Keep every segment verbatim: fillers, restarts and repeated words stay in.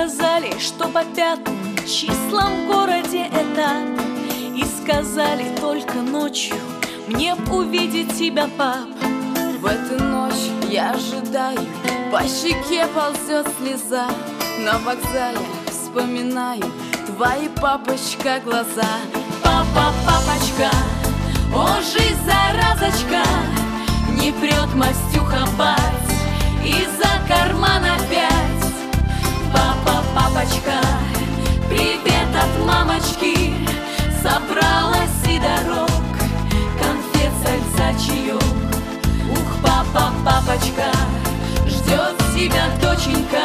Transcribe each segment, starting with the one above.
сказали, что по пятым числам в городе этап, и сказали только ночью мне б увидеть тебя, пап. В эту ночь я ожидаю, по щеке ползет слеза. На вокзале вспоминаю твои, папочка, глаза. Папа, папочка, о, жизнь, заразочка, не прет Мастюха бать из-за кармана опять. Папа, папочка, привет от мамочки, собралась и дорог, конфет, сальца, чаек. Ух, папа, папочка, ждет тебя доченька,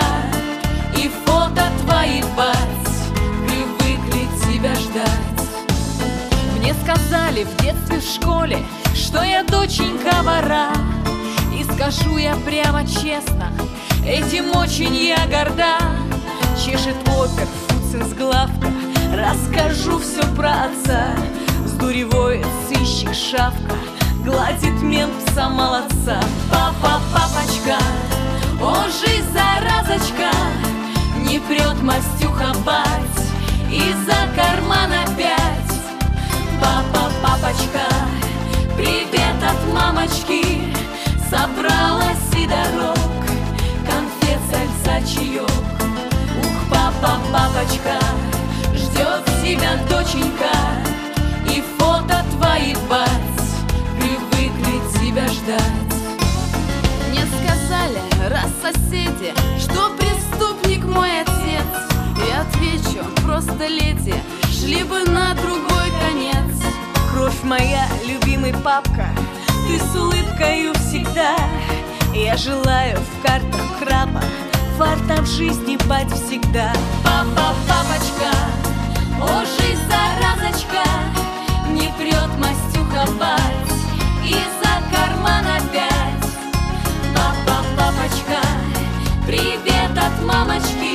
и фото твоих бать привыкли тебя ждать. Мне сказали в детстве в школе, что я доченька вора, и скажу я прямо честно, этим очень я горда. Чешет опер, фуцин главка, расскажу все про отца. Сдуревой сыщик шавка, гладит мент пса молодца. Папа, папочка, о, жизнь, заразочка, не прет Мастюха бать из-за кармана опять. Папа, папочка, привет от мамочки, собралась и дорог, конфет, сальца, чаек. Ух, папа, папочка, ждет тебя доченька, и фото твоих бать привыкли тебя ждать. Мне сказали, раз соседи, что преступник мой отец, и отвечу, просто леди шли бы на другой конец. Кровь моя, любимый папка, ты с улыбкою всегда. Я желаю в картах краба фарта в жизни бать всегда. Папа, папочка, о, жизнь, заразочка, не прет Мастюха бать из-за кармана опять. Папа, папочка, привет от мамочки,